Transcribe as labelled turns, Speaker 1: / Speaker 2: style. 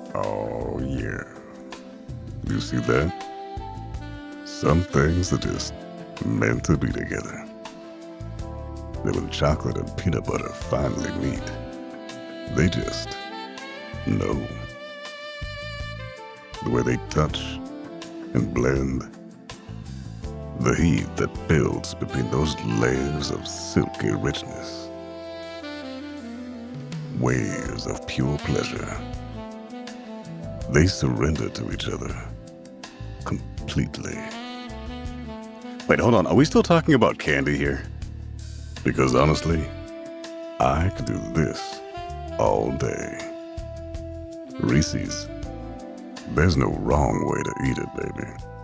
Speaker 1: Oh, yeah. You see that? Some things are just meant to be together. Then when chocolate and peanut butter finally meet, they just know. The way they touch and blend, the heat that builds between those layers of silky richness, waves of pure pleasure. They surrender to each other completely. Wait, hold on. Are we still talking about candy here? Because honestly, I could do this all day. Reese's. There's no wrong way to eat it, baby.